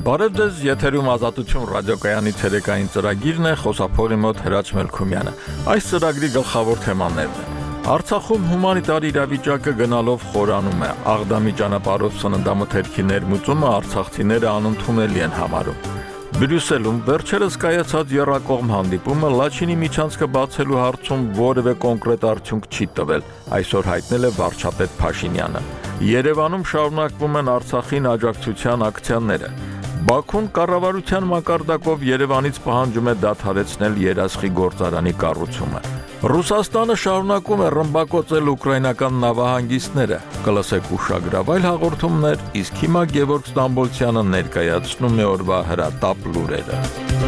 Բարև ձեզ, եթերում Ազատություն ռադիոկայանի ցերեկային ծրագիրն է, խոսափողի մոտ Հրաչ Մելքումյանը։ Այս ծրագրի գլխավոր թեմաներն են. Արցախում հումանիտար իրավիճակը գնալով խորանում է, Աղդամի ճանապարհով սննդամթերքի ներմուծումը արցախցիները անընդունելի են համարում։ Բրյուսելում վերջերս կայացած եռակողմ հանդիպումը Լաչինի միջանցքը բացելու հարցում որևէ կոնկրետ արդյունք չի տվել, այսօր հայտնել է վարչապետ Փաշինյանը։ Երևանում շարունակվում են Արցախին աջակցության ակցիաները։ Բաքուն կառավարության մակարդակով Երևանից պահանջում է դադարեցնել երասխի գործարանի կառուցումը։ Ռուսաստանը շարունակում է ռմբակոծել ուկրաինական նավահանգիստները։ Կլսեք ուշագրավայր հաղորդումներ, իսկ հիմա Գևորգ Ստամբոլցյանը ներկայացնում է օրվա հրատապ լուրերը։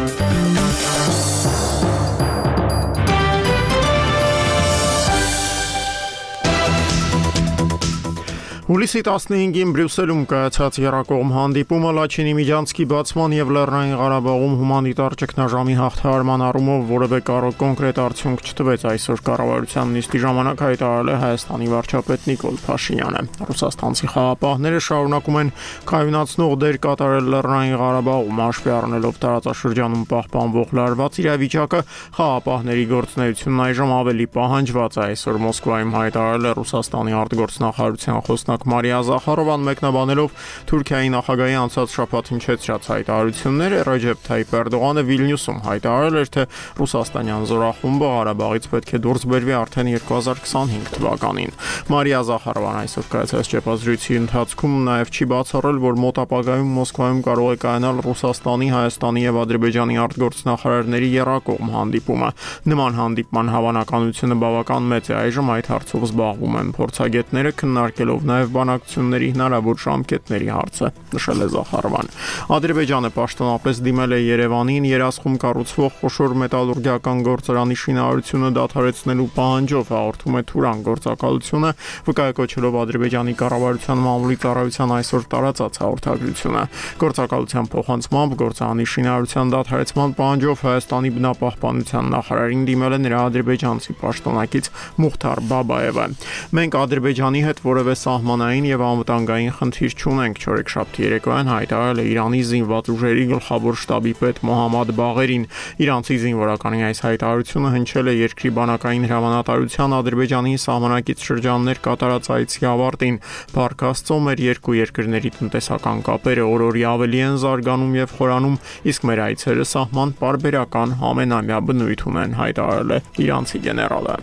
Հուլիսի 15-ին Բրյուսելում կայացած եռակողմ հանդիպումը Լաչինի միջանցքի բացման եւ Լեռնային Ղարաբաղում հումանիտար ճգնաժամի հաղթահարման առումով որևէ կոնկրետ արդյունք չտվեց, այսօր կառավարության նիստի ժամանակ հայտարարել է Հայաստանի վարչապետ Նիկոլ Փաշինյանը։ Ռուսաստանցի խաղապահները շարունակում են կայունացնող դեր կատարել Լեռնային Ղարաբաղում, հաշվի առնելով տարածաշրջանում պահպանվող լարված իրավիճակը, խաղապահների գործունեությունն այժմ ավելի պահանջված է, այսօր Մոսկվայում հայտարարել է Ռուսաստանի արտգործնախարարության խոսնակ Մարիա Զախարովան մեկնաբանելով Թուրքիայի նախագահի անցած շաբաթ հնչեցրած հայտարարությունները, Ռեջեփ Թայիփ Էրդողանը Վիլնյուսում հայտարարել էր, թե ռուսաստանյան զորախումբը Ղարաբաղից պետք է դուրս բերվի արդեն 2025 թվականին։ Մարիա Զախարովան այսօր կայացած ճեպազրույցի ընթացքում նաև չի բացառել, որ մոտ ապագայում Մոսկվայում կարող է կայանալ Ռուսաստանի, Հայաստանի եւ Ադրբեջանի արտգործնախարարների եռակողմ հանդիպումը։ Նման հանդիպման հավանականությունը բավական մեծ է, այժմ այդ հարցով զբաղվում են փորձագետները, քննարկելով նաև բանակցությունների հնարավոր ժամկետների հարցը, նշել է Զախարովան։ Ադրբեջանը պաշտոնապես դիմել է Երևանին երասխում կառուցվող խոշոր մետալուրգիական գործարանի շինարարությունը դադարեցնելու պահանջով, հաղորդում է Թուրան գործակալությունը, վկայակոչելով Ադրբեջանի կառավարության մամուլի ծառայության այսօր տարածած հաղորդագրությունը։ Գործակալության փոխանցմամբ գործարանի շինարարության դադարեցման պահանջով Հայաստանի բնապահպանության նախարարին դիմել է նրա ադրբեջանցի պաշտոնակից Մուխթար Բաբաևը։ Մենք Ադրբեջանի հետ որևէ սահմանային եւ անվտանգային խնդիր չունենք, չորեքշաբթի երեկոյան հայտարարել է Իրանի զինված ուժերի գլխավոր շտաբի պետ Մոհամմադ Բաղերին։ Իրանցի զինվորականի այս հայտարարությունը հնչել է երկրի բանակային հրամանատարության Ադրբեջանի սահմանակից շրջաններ կատարած այցի ավարտին։ Փառք Աստծո, մեր երկու երկրների տնտեսական կապերը օր-օրի ավելի են զարգանում եւ խորանում, իսկ մեր այցերը սահման պարբերական ամենամյա բնույթ ունեն, հայտարարել է իրանցի գեներալը։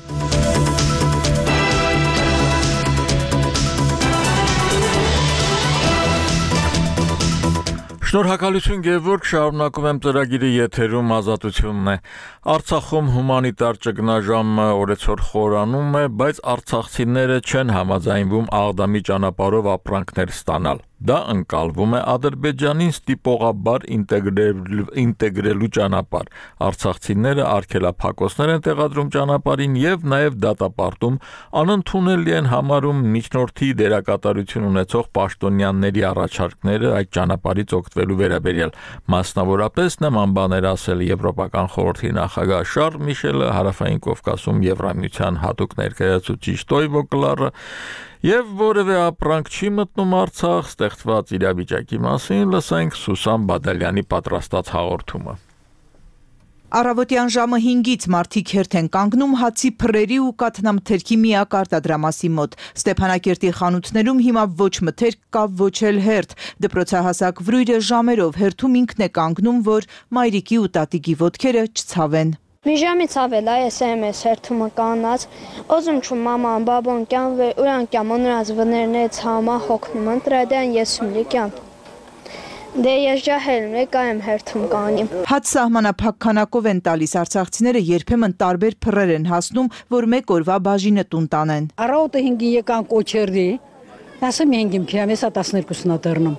Շնորհակալություն Գևորգ, շարունակում եմ ծրագիրը եթերում Ազատությունն է։ Արցախում հումանիտար ճգնաժամը օրեցօր խորանում է, բայց արցախցիները չեն համաձայնվում Աղդամի ճանապարհով ապրանքներ ստանալ։ Դա ընկալվում է Ադրբեջանին ստիպողաբար ինտեգրելու ճանապարհ։ Արցախցիները արգելափակոցներ են տեղադրում ճանապարհին եւ նաեւ դատապարտում, անընդունելի են համարում միջնորդի դերակատարություն ունեցող պաշտոնյաների առաջարկները այդ ճանապարհից օգտվելու վերաբերյալ։ Մասնավորապես նման բաներ ասել Եվրոպական խորհրդի նախագահ Շարլ Միշելը, Հարավային Կովկասում Եվրամիության հատուկ ներկայացուցիչ Տոյվո Կլարը, եւ որևէ ապրանք չի մտնում Արցախ, ստեղծված իրավիճակի մասին լսենք Սուսան Բադալյանի պատրաստած հաղորդումը։ Առավոտյան ժամը 5-ից մարդիկ հերթ են կանգնում հացի փռերի ու կաթնամթերքի միակ արտադրամասի մոտ։ Ստեփանակերտի խանութներում հիմա ոչ մթերք կա, ոչ էլ հերթ։ Դպրոցահասակ վրույրը ժամերով հերթում ինքն է կանգնում, որ մայրիկի ու տատիկի ոտքերը չցավեն։ Մի ժամից ավել SMS հերթումը կանած, օզում չում մաման, բաբոն կյան, ուրան կյամ, ունրած վներնեց համա հոգնում ընտրադյան եսում լիկյան։ Դե ես ջահելն է կայեմ հերթում կանիմ։ Հաց սահմանափակ քանակով են տալիս արցախցիները, երբեմն տարբեր փռեր են հասնում, որ մեկ օրվա բաժինը տուն տանեն։ Առավոտը 5-ին եկան կոչերդի, ասեմ 5-ին փիամ, ես 12-ն դառնում։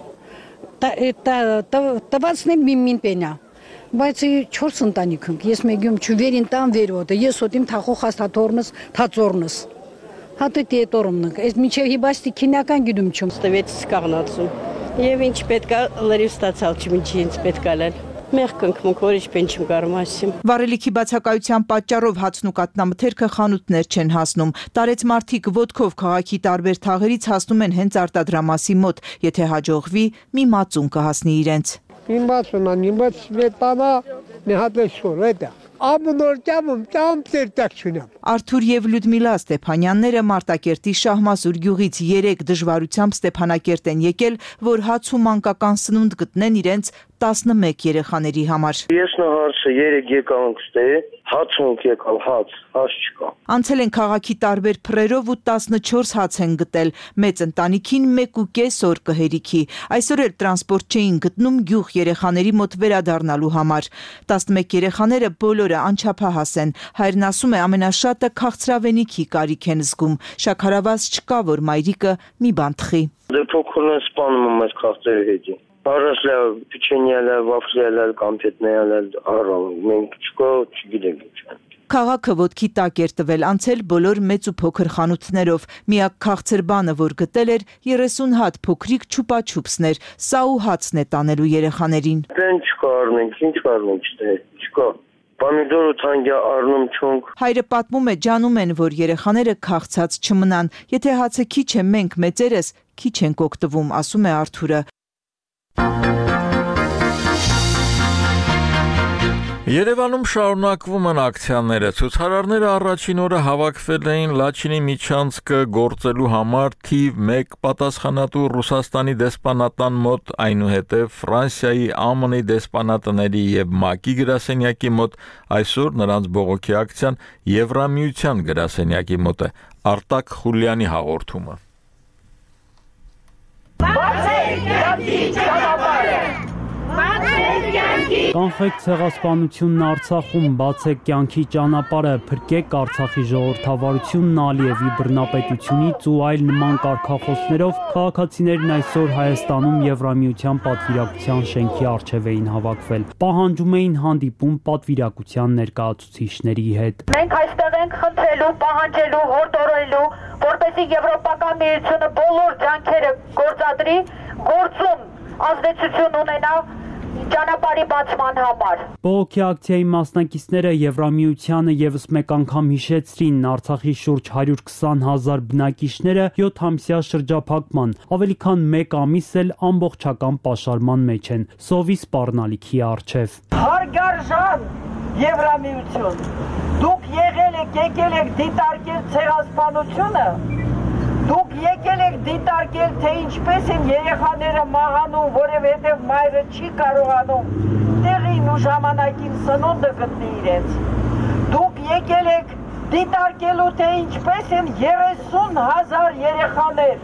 Տվացն է մին պենա։ Բայց 4 ընտանիք ենք, ես մեգյում չվերին տան վերոտը, ես ոտիմ թախող հաստաթորնս, թածորնս։ Հատը տետորումնք, ես միջև հիբաստի քինական գիդում չում։ Ստվեց կաղնացում, և ինչ պետք է լրիվ ստացալ չմինչի ինձ պետք է լել։ Մեղք ընկմունք, որիշ բան չեմ կարող ասեմ։ Վառելիքի բացակայության պատճառով հացն ու կատնամթերքը խանութներ չեն հասնում։ Տարեց մարդիկ ոտքով քաղաքի տարբեր թաղերից հասնում են հենց արտադրամասի մոտ, եթե հաջողվի, մի մածուն կհասնի իրենց։ Արթուր եւ Լյուդմիլա Ստեփանյանները Մարտակերտի Շահմասուր գյուղից 3 դժվարությամբ Ստեփանակերտ են եկել, որ հաց ու մանկական սնունդ գտնեն իրենց 11 երեխաների համար։ Ես նահարցը 3 եկանք ստե, հաց ունք եկալ, հաց չկա։ Անցել են քաղաքի տարբեր փռերով ու 14 հաց են գտել, մեծ ընտանիքին 1.5 օր կհերիքի։ Այսօր էլ տրանսպորտ չէին գտնում գյուղ երեխաների մոտ վերադառնալու համար։ 11 երեխաները բոլորը անչափահաս են։ Հայրն ասում է ամենաշատը քաղցրավենիքի կարիք են զգում։ Շաքարավազ չկա, որ մայրիկը մի բան թխի։ Դե փոքրն են սպանում եմ այս քաղցրերի հետի։ Առասլա պիչենյալը, վաֆլյալը, կամպետնեալը, առավ, մենք չկա, չգիտենք ինչ։ Քաղաքը ոտքի տակ էր տվել, անցել բոլոր մեծ ու փոքր խանութներով։ Միակ քաղցր բանը, որ գտել էր, 30 հատ փոքրիկ չուպաչուպսներ։ Սա ու հացն է տանելու երեխաներին։ Դեն չկա առնենք, ինչ առնենք, չկա։ Պամիդոր ու թանկյա առնում չունք։ Հայրը պատմում է, ջանում են, որ երեխաները քաղցած չմնան։ Եթե հացը քիչ է, մենք մեծերս քիչ ենք օգտվում, ասում է Արթուրը։ Երևանում շարունակվում են ակցիաները, ցուցարարները առաջին օրը հավաքվել էին Լաչինի միջանցքը գործելու համար թիվ 1 պատասխանատու Ռուսաստանի դեսպանատան մոտ, այնուհետև Ֆրանսիայի, ԱՄՆ-ի դեսպանատների եւ ՄԱԿ-ի գրասենյակի մոտ, այսօր նրանց բողոքի ակցիան Եվրամիության գրասենյակի մոտ է։ Արտակ Խուլյանի հաղորդումը։ Կանխեք ցեղասպանությունն Արցախում, բացեք կյանքի ճանապարհը, փրկեք Արցախի ժողովրդավարությունն Ալիևի բռնապետությունից ու այլ նման կարգախոսներով քաղաքացիներն այսօր Հայաստանում Եվրամիության պատվիրակության շենքի առջև էին հավաքվել։ Պահանջում էին հանդիպում պատվիրակության ներկայացուցիչների հետ։ Մենք այստեղ ենք խնդրելու, պահանջելու, հորդորելու, որպեսզի Եվրոպական միությունը բոլոր ջանքերը գործադրի, գործում ազդեցություն ունենա ճանապարհի բացման համար։ Բողոքի ակցիայի մասնակիցները Եվրամիությանը եւս մեկ անգամ հիշեցրին Արցախի շուրջ 120,000 բնակիչները 7-ամսյա շրջափակման, ավելի քան 1 ամիս էլ ամբողջական պաշարման մեջ են, սովի սպառնալիքի առջև։ Հարգարժան Եվրամիություն, դուք եկել եք դիտարկել ցեղասպանությունը, դուք եկել եք դիտարկել, թե ինչպես են երեխաները մահանում, որովհետև մայրը չի կարողանում տեղին ու ժամանակին սնունդը գտնի իրենց։ Դուք եկել եք դիտարկելու, թե ինչպես են 30,000 երեխաներ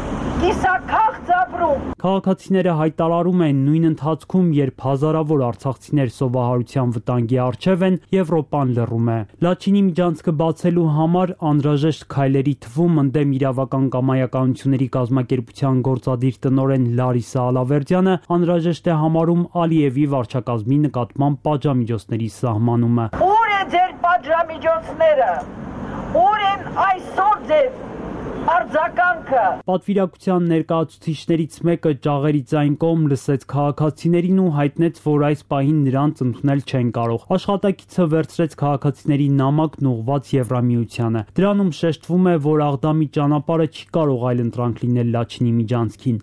կիսաքաղց ապրում։ Քաղաքացիները հայտարարում են նույն ընթացքում, երբ հազարավոր արցախցիներ սովահարության վտանգի առջև են, Եվրոպան լռում է։ Լաչինի միջանցքը բացելու համար անհրաժեշտ քայլերի թվում ընդդեմ իրավական կամայականությունների կազմակերպության գործադիր տնօրեն Լարիսա Ալավերդյանը անհրաժեշտ է համարում Ալիևի վարչակազմի նկատմամբ պատժամիջոցների սահմանումը։ Ուր է ձեր պատժամիջոցները։ Ուր են այսօր ձեր արձագանքը։ Պատվիրակության ներկայացուցիչներից մեկը ճաղերի ձայն կողմ լսեց քաղաքացիներին ու հայտնեց, որ այս պահին նրանց ընդունել չեն կարող։ Աշխատակիցը վերցրեց քաղաքացիների նամակն ուղղված Եվրամիությանը։ Դրանում շեշտվում է, որ Աղդամի ճանապարհը չի կարող այլ ընտրանք լինել Լաչինի միջանցքին։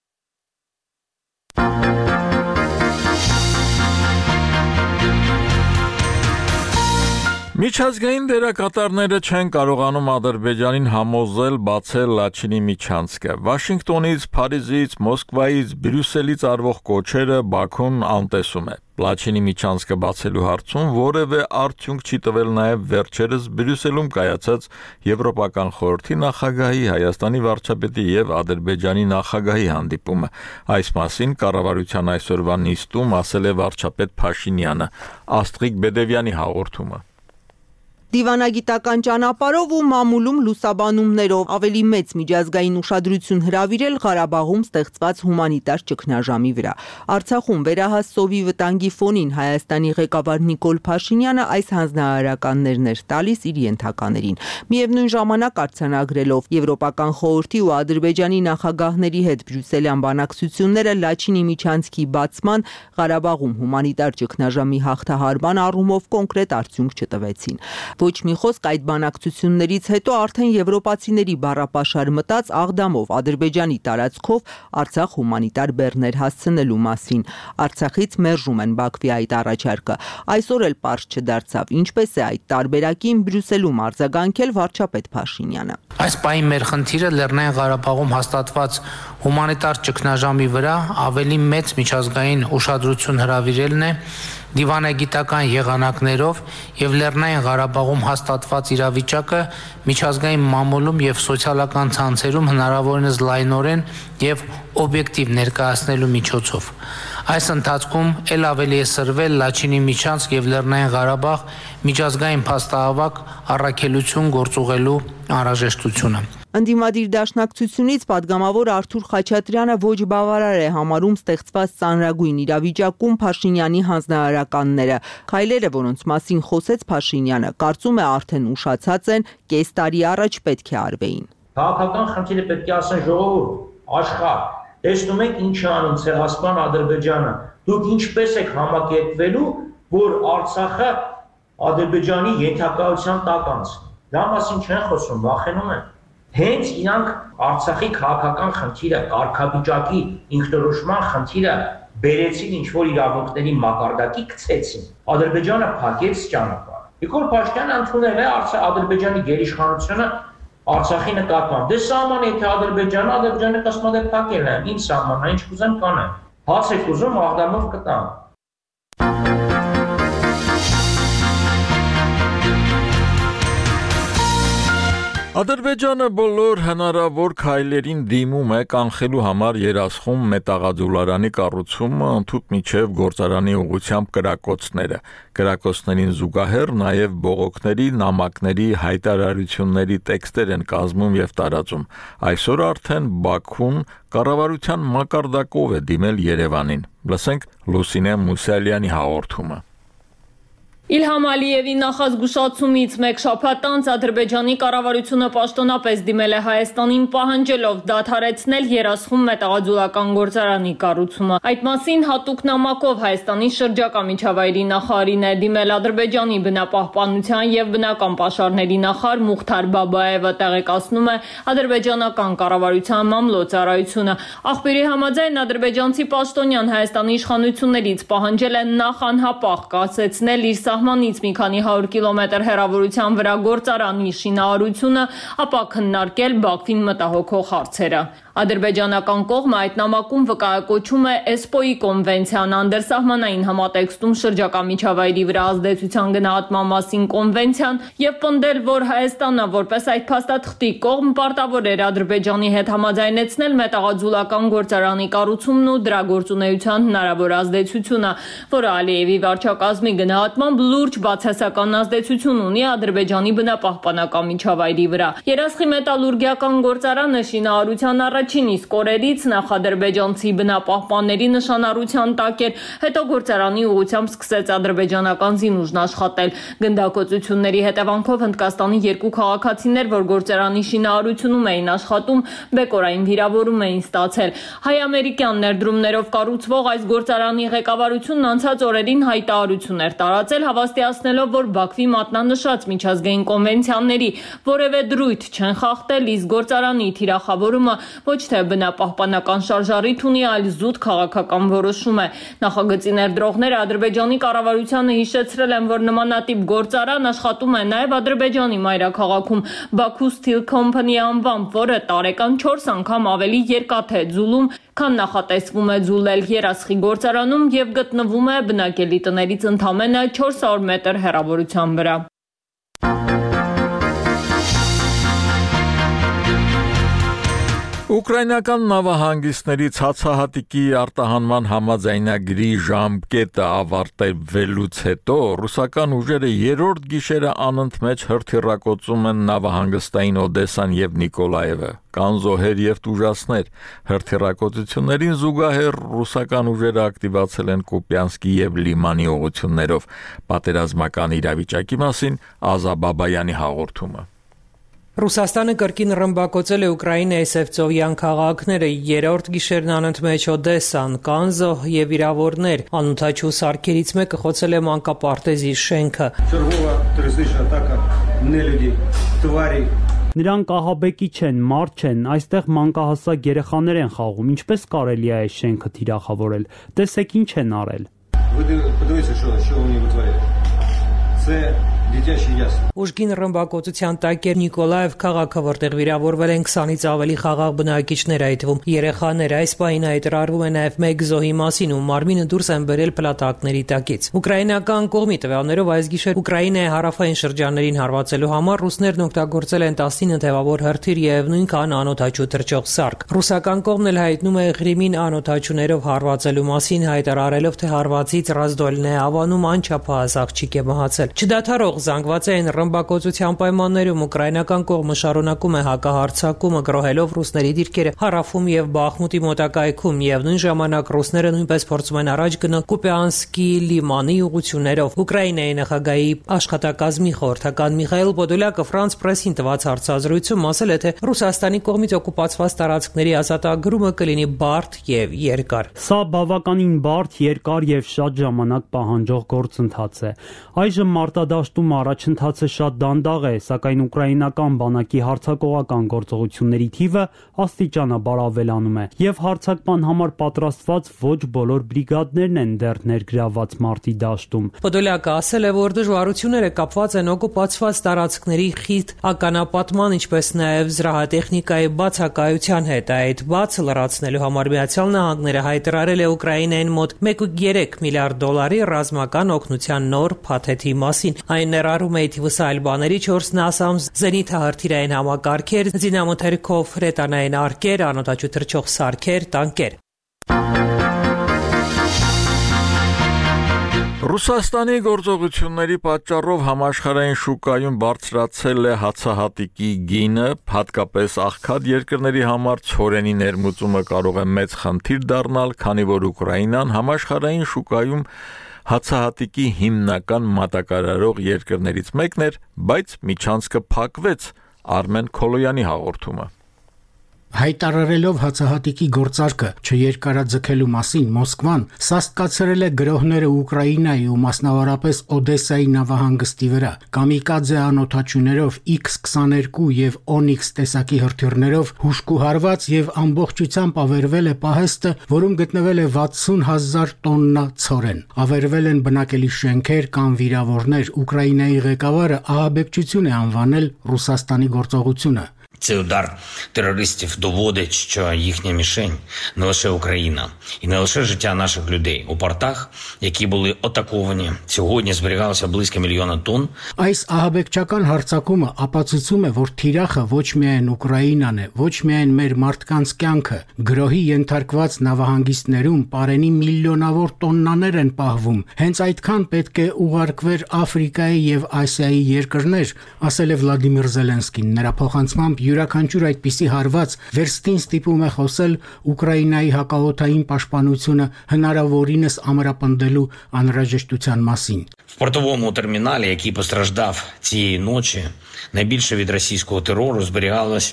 Միջազգային դերակատարները չեն կարողանում Ադրբեջանին համոզել բացել Լաչինի միջանցքը։ Վաշինգտոնից, Փարիզից, Մոսկվայից, Բրյուսելից արվող կոչերը Բաքուն անտեսում է։ Լաչինի միջանցքը բացելու հարցում որևէ արդյունք չի տվել նաև վերջերս Բրյուսելում կայացած Եվրոպական խորհրդի նախագահի, Հայաստանի վարչապետի եւ Ադրբեջանի նախագահի հանդիպումը։ Այս մասին կառավարության այսօրվա նիստում ասել է վարչապետ Փաշինյանը։ Աստղիկ Բեդևյանի հաղորդումը։ Դիվանագիտական ճանապարհով ու մամուլում լուսաբանումներով ավելի մեծ միջազգային ուշադրություն հրավիրել Ղարաբաղում ստեղծված հումանիտար ճգնաժամի վրա։ Արցախում վերահաս սովի վտանգի ֆոնին Հայաստանի ղեկավար Նիկոլ Փաշինյանը այս հանձնարարականներն էր տալիս իր ենթականերին։ Միևնույն ժամանակ արձանագրելով Եվրոպական խորհրդի ու Ադրբեջանի նախագահների հետ բրյուսելյան բանակցությունները Լաչինի միջանցքի բացման, Ղարաբաղում հումանիտար ճգնաժամի հաղթահարման առումով կոնկրետ արդյունք չտվեցին։ Ոչ մի խոսք այդ բանակցություններից հետո արդեն եվրոպացիների բառապաշար մտած Աղդամով Ադրբեջանի տարածքով Արցախ հումանիտար բեռներ հասցնելու մասին։ Արցախից մերժում են Բաքվի այդ առաջարկը։ Այսօր էլ պարզ չդարձավ ինչպես է այդ տարբերակին Բրյուսելում արձագանքել վարչապետ Փաշինյանը։ Այս պահին մեր խնդիրը Լեռնային Ղարաբաղում հաստատված հումանիտար ճգնաժամի վրա ավելի մեծ միջազգային ուշադրություն հրավիրելն է դիվանագիտական եղանակներով եւ Լեռնային Ղարաբաղում հաստատված իրավիճակը միջազգային մամուլում եւ սոցիալական ցանցերում հնարավորինս լայնորեն եւ օբյեկտիվ ներկայացնելու միջոցով։ Այս ընթացքում ել ավելի է սրվել Լաչինի միջանցք եւ Լեռնային Ղարաբաղ միջազգային փաստահավաք առաքելություն գործուղելու անհրաժեշտությունը։ Ընդդիմադիր դաշնակցությունից падգամավոր Արթուր Խաչատրյանը ոչ բավարար է համարում ստեղծված ծանրագույն իրավիճակում Փաշինյանի հանձնարարականները։ Քայլերը, որոնց մասին խոսեց Փաշինյանը, կարծում է արդեն ուշացած են, կես տարի առաջ պետք է արվեին։ Քաղաքական խնդիրը պետք է ասեն ժողովուրդ, աշխարհ։ Տեսնում եք ինչ է անում Ցեղասպան Ադրբեջանը։ Դուք ինչպես եք համակերպվելու, որ Արցախը Ադրբեջանի ենթակայության տակ անցնի։ Դա մասին չեն խոսում, վախենում են։ Հենց իրանք Արցախի քաղաքական խնդիրը, կարգավիճակի ինքնորոշման խնդիրը բերեցին ինչ-որ իրավունքների մակարդակի գցեցին։ Ադրբեջանը փակեց ճանապարհ։ Նիկոլ Փաշինյանը ընդունել է Ադրբեջանի գերիշխանությունը Արցախի նկատմամբ։ Դե սահման եթե Ադրբեջանը կասում է փակել է, ինչ սահման, ինչ կուզեմ կանեմ։ Հաց եք ուզում Աղդամով կտամ։ Ադրբեջանը բոլոր հնարավոր քայլերին դիմում է կանխելու համար Երասխում մետաղաձուլարանի կառուցումը ընդհուպ միջև գործարանի ուղղությամբ կրակոցները։ Կրակոցներին զուգահեռ նաև բողոքների, նամակների, հայտարարությունների տեքստեր են կազմում եւ տարածում։ Այսօր արդեն Բաքուն կառավարության մակարդակով է դիմել Երևանին։ Լսենք Լուսինե Մուսալյանի հաղորդումը։ Իլհամ Ալիևի նախազգուշացումից մեկ շաբաթ անց Ադրբեջանի կառավարությունը պաշտոնապես դիմել է Հայաստանին պահանջելով դադարեցնել Երասխում մետաղաձուլական գործարանի կառուցումը։ Այդ մասին հատուկ նամակով Հայաստանի շրջակա միջավայրի նախարարին է դիմել Ադրբեջանի բնապահպանության եւ բնական պաշարների նախարար Մուխթար Բաբաևը, տեղեկացնում է ադրբեջանական կառավարության մամլոյցարայությունը։ Աղբերի համաձայն ադրբեջանցի պաշտոնյան Հայաստանի իշխանություններից պահանջել է նախ անհապաղ կասեցնել իր սահմանից մի քանի 100 կիլոմետր հեռավորության վրա գործարանի շինարարությունը, ապա քննարկել Բաքվին մտահոգող հարցերը։ Ադրբեջանական կողմը այդ նամակում վկայակոչում է ESPO-ի կոնվենցիան, անդրսահմանային համատեքստում շրջակա միջավայրի վրա ազդեցության գնահատման մասին կոնվենցիան եւ պնդել, որ Հայաստանը որպես այդ փաստաթղթի կողմ պարտավոր էր Ադրբեջանի հետ համաձայնեցնել մետաղաձուլական գործարանի կառուցումն ու դրա գործունեության հնարավոր ազդեցությունը, որը Ալիևի վարչակազմի գնահատմամբ լուրջ բացասական ազդեցություն ունի Ադրբեջանի բնապահպանական միջավայրի վրա։ Երասխի մետալուրգիական գործարանը շինարարության առաջին իսկ օրերից նախ ադրբեջանցի բնապահպանների նշանառության տակ էր, հետո գործարանի ուղղությամբ սկսեց ադրբեջանական զինուժն աշխատել։ Գնդակոծությունների հետևանքով Հնդկաստանի երկու քաղաքացիներ, որ գործարանի շինարարությունում էին աշխատում, բեկորային վիրավորում էին ստացել։ Հայ-ամերիկյան ներդրումներով կառուցվող այս գործարանի ղեկավարությունն անցած օրերին հայտարարություն էր տարածել, հավաստիացնելով, որ Բաքվի մատնանշած միջազգային կոնվենցիաների որևէ դրույթ չեն խախտել, իսկ գործարանի թիրախավորումը ոչ թե բնապահպանական շարժառիթ ունի, այլ զուտ քաղաքական որոշում է։ Նախագծի ներդրողները Ադրբեջանի կառավարությանը հիշեցրել են, որ նմանատիպ գործարան աշխատում է նաև Ադրբեջանի մայրաքաղաքում Baku Steel Company անվամբ, որը տարեկան 4 անգամ ավելի երկաթե ձուլում, քան նախատեսվում է ձուլել Երասխի գործարանում եւ գտնվում է բնակելի տներից ընդամենը 400 մետր հեռավորության վրա։ Ուկրաինական նավահանգիստների ցածահատիկի արտահանման համաձայնագրի ժամկետը ավարտվելուց հետո ռուսական ուժերը երրորդ գիշերը անընդմեջ հրթիռակոծում են նավահանգստային Օդեսան եւ Նիկոլաևը։ Կան զոհեր եւ տուժածներ։ Հրթիռակոծություններին զուգահեռ ռուսական ուժերը ակտիվացել են Կուպյանսկի եւ Լիմանի ուղղություններով։ Պատերազմական իրավիճակի մասին Ազա Բաբայանի հաղորդումը։ Ռուսաստանը կրկին ռմբակոծել է Ուկրաինայի Սևծովյան քաղաքները, երրորդ գիշերն անընդմեջ Օդեսան, կան զոհ եւ վիրավորներ, անօթաչու սարքերից մեկը խոցել է մանկապարտեզի շենքը։ Նրանք ահաբեկի չեն, մարդ չեն, այստեղ մանկահասակ երեխաներ են խաղում, ինչպես կարելի է այս շենքը թիրախավորել, տեսեք ինչ են արել։ Ուժգին ռմբակոծության տակ էր Նիկոլաև քաղաքը, որտեղ վիրավորվել են 20-ից ավելի խաղաղ բնակիչներ, այդ թվում երեխաներ։ Այս պահին հայտարարվում է նաև մեկ զոհի մասին, ում մարմինը դուրս են բերել փլատակների տակից։ Ուկրաինական կողմի տվյալներով այս գիշեր Ուկրաինայի հարավային շրջաններին հարվածելու համար ռուսներն օգտագործել են 19 թևավոր հրթիռ եւ նույնքան անօթաչու թռչող սարք։ Ռուսական կողմն էլ հայտնում է Ղրիմին անօթաչուներով հարվածելու մասին, հայտարարելով, թե հարվածից Ռազդոլն է հավանում անչափահաս աղջիկ է մահացել։ Չդադարող զանգված էին ռմբակոծության պայմաններում ուկրաինական կողմը շարունակում է հակահարձակումը, գրոհելով ռուսների դիրքերը Հարավում եւ Բախմուտի մոտակայքում, եւ նույն ժամանակ ռուսները նույնպես փորձում են առաջ գնալ Կուպյանսկի Լիմանի ուղղություններով։ Ուկրաինայի նախագահի աշխատակազմի խորհրդական Միխայել Պոդոլյակը Ֆրանս պրեսին տված հարցազրույցում ասել է, թե Ռուսաստանի կողմից օկուպացված տարածքների ազատագրումը կլինի բարդ եւ երկար։ Սա բավականին բարդ, երկար եւ շատ ժամանակ պահանջող գործընթաց է։ Այժմ մարտադաշտում առաջընթացը շատ դանդաղ է, սակայն ուկրաինական բանակի հարձակողական գործողությունների թիվը աստիճանաբար ավելանում է, եւ հարձակման համար պատրաստված ոչ բոլոր բրիգադներն են դեռ ներգրավված մարտի դաշտում։ Պոդոլյակը ասել է, որ դժվարությունները կապված են օկուպացված տարածքների խիտ ականապատման, ինչպես նաեւ զրահատեխնիկայի բացակայության հետ։ Այդ բացը լրացնելու համար Միացյալ Նահանգները հայտարարել է Ուկրաինային մոտ 1.3 միլիարդ դոլարի ռազմական օգնության նոր փաթեթի մասին։ Այն ներառում է թիվս այլ բաների 4 NASAMS զենիթահրթիռային համակարգեր, զինամթերքով հրետանային արկեր, անօթաչու թռչող սարքեր, տանկեր։ Ռուսաստանի գործողությունների պատճառով համաշխարհային շուկայում բարձրացել է հացահատիկի գինը, հատկապես աղքատ երկրների համար ցորենի ներմուծումը կարող է մեծ խնդիր դառնալ, քանի որ Ուկրաինան համաշխարհային շուկայում հացահատիկի հիմնական մատակարարող երկրներից մեկն էր, բայց միջանցքը փակվեց։ Արմեն Քոլոյանի հաղորդումը։ Հայտարարելով հացահատիկի գործարկը չերկարաձգելու մասին Մոսկվան սաստկացրել է գրոհները Ուկրաինայի ու մասնավորապես Օդեսայի նավահանգստի վրա։ Կամիկադզե անօթաչուներով X-22 եւ Onyx տեսակի հրթիռներով հուշկուհարված եւ ամբողջությամբ ավերվել է պահեստը, որում գտնվել է 60,000 տոննա ցորեն։ Ավերվել են բնակելի շենքեր կամ վիրավորներ։ Ուկրաինայի ղեկավարը ահաբեկչություն է անվանել Ռուսաստանի գործողությունը։ Цей удар терористів доводить, що їхня мішень не лише Україна і не лише життя наших людей. У портах, які були атаковані, сьогодні зберігалося близько 1 мільйона тонн. Այս ահաբեկչական հարձակումը ապացուցում է, որ թիրախը ոչ միայն Ուկրաինան է, ոչ միայն մեր մարդկանց կյանքը, գրոհի ենթարկված նավահանգիստներում պարենի միլիոնավոր տոննաներ են պահվում։ Հենց այդքան պետք է ուղարկվեր Աֆրիկայի եւ Ասիայի երկրներ, ասել է Վլադիմիր Զելենսկին։ Նրա փոխանցմամբ յուրաքանչյուր այդպիսի հարված վերստին ստիպում է խոսել Ուկրաինայի հակաօդային պաշտպանությունը հնարավորինս ամրապնդելու անհրաժեշտության մասին։ В портовому терміналі, який постраждав цієї ночі, найбільше від російського терору зберігалось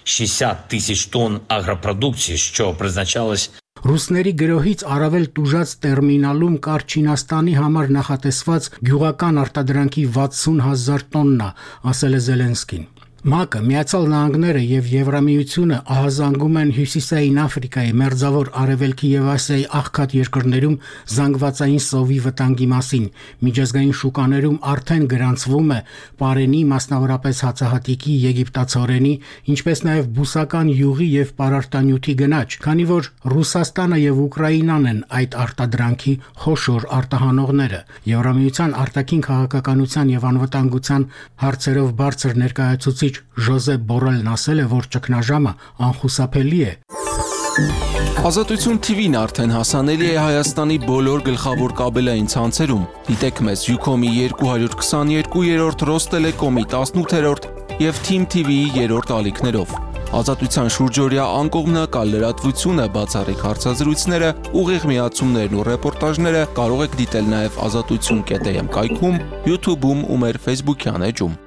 60 тисяч тонн агропродукції, що призначалось Ռուսների գրոհից առավել տուժած տերմինալում կար Չինաստանի համար նախատեսված գյուղական արտադրանքի 60,000 տոննա, ասել է Զելենսկին։ ՄԱԿ-ը, Միացյալ Նահանգները եւ Եվրամիությունը ահազանգում են Հյուսիսային Աֆրիկայի, Մերձավոր Արևելքի եւ Ասիայի աղքատ երկրներում զանգվածային սովի վտանգի մասին։ Միջազգային շուկաներում արդեն գրանցվում է պարենի, մասնավորապես հացահատիկի, եգիպտացորենի, ինչպես նաեւ բուսական յուղի եւ պարարտանյութի գնաճ, քանի որ Ռուսաստանը եւ Ուկրաինան են այդ արտադրանքի խոշոր արտահանողները։ Եվրամիության արտաքին քաղաքականության եւ անվտանգության հարցերով բարձր ներկայացուցիչ Գերեջ Ժոզեփ Բորելն ասել է, որ ճգնաժամը անխուսափելի է։ Ազատություն TV-ն արդեն հասանելի է Հայաստանի բոլոր գլխավոր կաբելային ցանցերում։ Դիտեք մեզ Ucom-ի 222-րդ, Ռոստելեկոմի 18-րդ եւ Team TV-ի 3-րդ ալիքներով։ Ազատության շուրջօրյա անկողմնակալ լրատվությունը, բացառիկ հարցազրույցները, ուղիղ միացումներն ու ռեպորտաժները կարող եք դիտել նաեւ azatutsun.am կայքում, YouTube-ում ու մեր Facebook-յան էջում։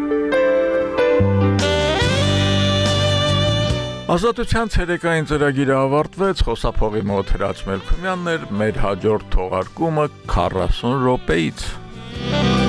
Ազատության ցերեկային ծրագիրը ավարտվեց, խոսափողի մոտ Հրաչ Մելքումյանն էր, մեր հաջորդ թողարկումը 40 րոպեից։